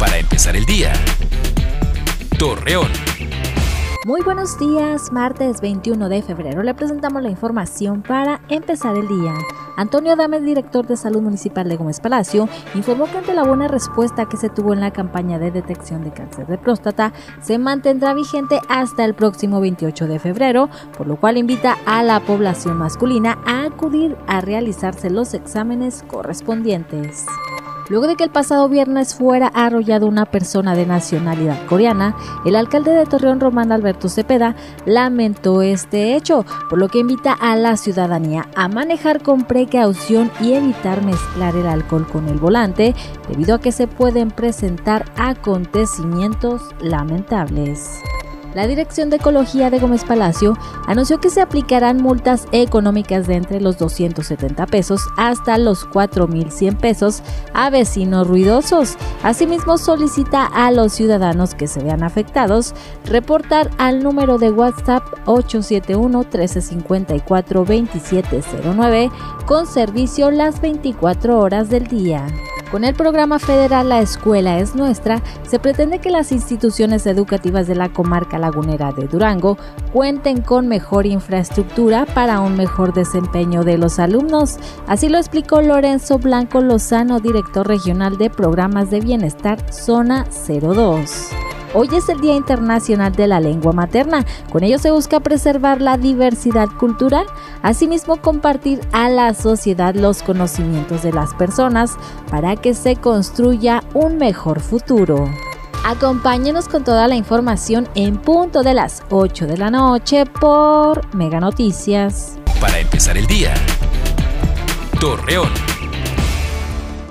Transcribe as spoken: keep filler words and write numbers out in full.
para empezar el día. Torreón. Muy buenos días, martes veintiuno de febrero le presentamos la información para empezar el día. Antonio Adames, director de Salud Municipal de Gómez Palacio, informó que ante la buena respuesta que se tuvo en la campaña de detección de cáncer de próstata, se mantendrá vigente hasta el próximo veintiocho de febrero, por lo cual invita a la población masculina a acudir a realizarse los exámenes correspondientes. Luego de que el pasado viernes fuera arrollado una persona de nacionalidad coreana, el alcalde de Torreón, Román Alberto Cepeda, lamentó este hecho, por lo que invita a la ciudadanía a manejar con precaución y evitar mezclar el alcohol con el volante, debido a que se pueden presentar acontecimientos lamentables. La Dirección de Ecología de Gómez Palacio anunció que se aplicarán multas económicas de entre los doscientos setenta pesos hasta los cuatro mil cien pesos a vecinos ruidosos. Asimismo, solicita a los ciudadanos que se vean afectados reportar al número de WhatsApp ocho siete uno, uno tres cinco cuatro, dos siete cero nueve con servicio las veinticuatro horas del día. Con el programa federal La Escuela es Nuestra, se pretende que las instituciones educativas de la comarca lagunera de Durango cuenten con mejor infraestructura para un mejor desempeño de los alumnos. Así lo explicó Lorenzo Blanco Lozano, director regional de Programas de Bienestar Zona cero dos. Hoy es el Día Internacional de la Lengua Materna. Con ello se busca preservar la diversidad cultural, asimismo compartir a la sociedad los conocimientos de las personas para que se construya un mejor futuro. Acompáñenos con toda la información en punto de las ocho de la noche por Mega Noticias. Para empezar el día. Torreón.